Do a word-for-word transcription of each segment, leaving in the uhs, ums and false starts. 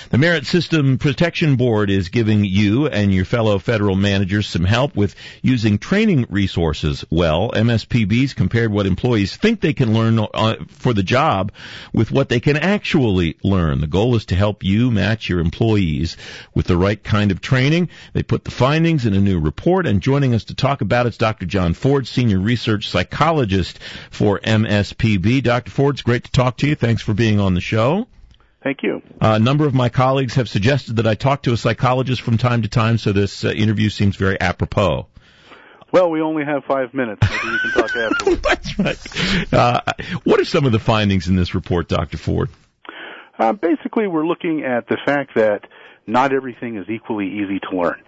The Merit System Protection Board is giving you and your fellow federal managers some help with using training resources well. M S P B's compared what employees think they can learn uh, for the job with what they can actually learn. The goal is to help you match your employees with the right kind of training. They put the findings in a new report, and joining us to talk about it is Doctor John Ford, Senior Research Psychologist for M S P B. Doctor Ford, it's great to talk to you. Thanks for being on the show. Thank you. Uh, a number of my colleagues have suggested that I talk to a psychologist from time to time, so this uh, interview seems very apropos. Well, we only have five minutes. Maybe we can talk afterwards. That's right. Uh, what are some of the findings in this report, Doctor Ford? Uh, basically, we're looking at the fact that not everything is equally easy to learn.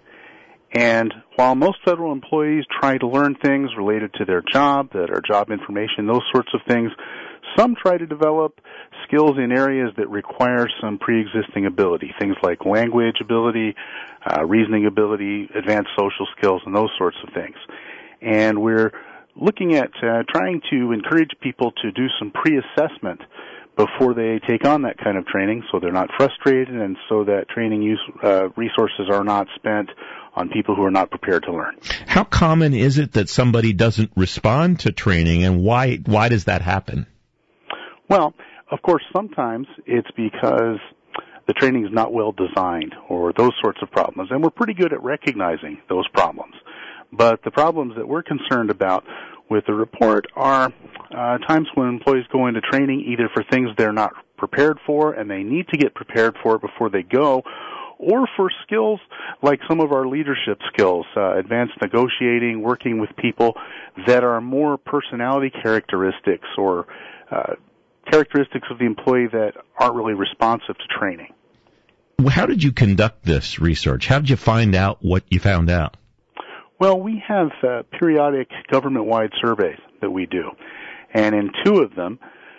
And while most federal employees try to learn things related to their job, that are job information, those sorts of things, some try to develop skills in areas that require some pre-existing ability, things like language ability, uh, reasoning ability, advanced social skills, and those sorts of things. And we're looking at uh, trying to encourage people to do some pre-assessment before they take on that kind of training, so they're not frustrated and so that training use uh, resources are not spent on people who are not prepared to learn. How common is it that somebody doesn't respond to training, and why why does that happen? Well, of course, sometimes it's because the training is not well designed or those sorts of problems, and we're pretty good at recognizing those problems. But the problems that we're concerned about with the report are uh, times when employees go into training either for things they're not prepared for and they need to get prepared for it before they go, or for skills like some of our leadership skills, uh, advanced negotiating, working with people that are more personality characteristics or uh, characteristics of the employee that aren't really responsive to training. How did you conduct this research? How did you find out what you found out? Well, we have uh, periodic government-wide surveys that we do. And in two of them,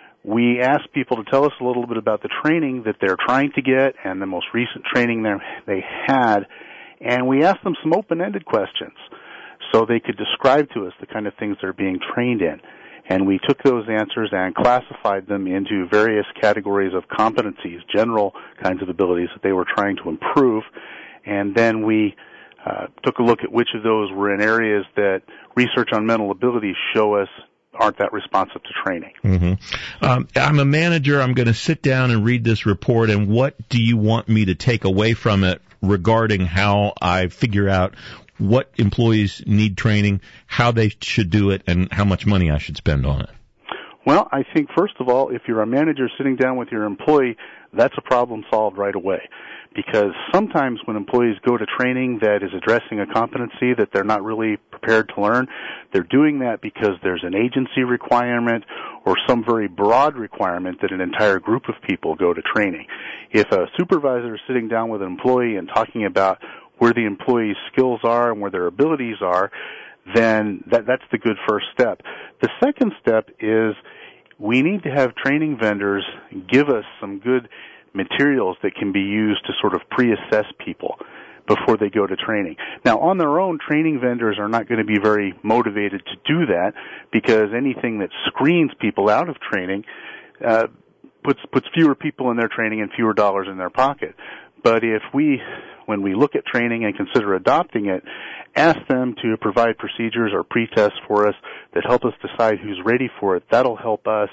we ask people to tell us a little bit about the training that they're trying to get and the most recent training they had. And we ask them some open-ended questions so they could describe to us the kind of things they're being trained in. And we took those answers and classified them into various categories of competencies, general kinds of abilities that they were trying to improve. And then we uh, took a look at which of those were in areas that research on mental abilities show us aren't that responsive to training. Mm-hmm. Um, I'm a manager. I'm going to sit down and read this report, and what do you want me to take away from it regarding how I figure out what employees need training, how they should do it, and how much money I should spend on it? Well, I think, first of all, if you're a manager sitting down with your employee, that's a problem solved right away. Because sometimes when employees go to training that is addressing a competency that they're not really prepared to learn, they're doing that because there's an agency requirement or some very broad requirement that an entire group of people go to training. If a supervisor is sitting down with an employee and talking about where the employee's skills are and where their abilities are, then that, that's the good first step. The second step is we need to have training vendors give us some good materials that can be used to sort of pre-assess people before they go to training. Now, on their own, training vendors are not going to be very motivated to do that because anything that screens people out of training uh, puts puts fewer people in their training and fewer dollars in their pocket. But if we, when we look at training and consider adopting it, ask them to provide procedures or pre-tests for us that help us decide who's ready for it, that'll help us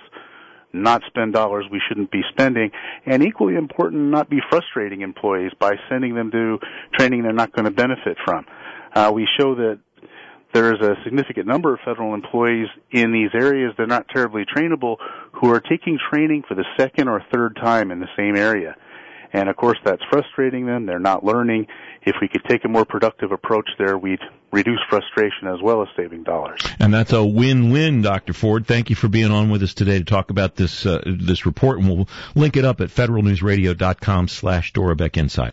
not spend dollars we shouldn't be spending, and equally important, not be frustrating employees by sending them to training they're not going to benefit from. Uh, we show that there is a significant number of federal employees in these areas that are not terribly trainable who are taking training for the second or third time in the same area. And, of course, that's frustrating them. They're not learning. If we could take a more productive approach there, we'd reduce frustration as well as saving dollars. And that's a win-win, Doctor Ford. Thank you for being on with us today to talk about this uh, this report, and we'll link it up at federal news radio dot com slash Dora Beck Insight.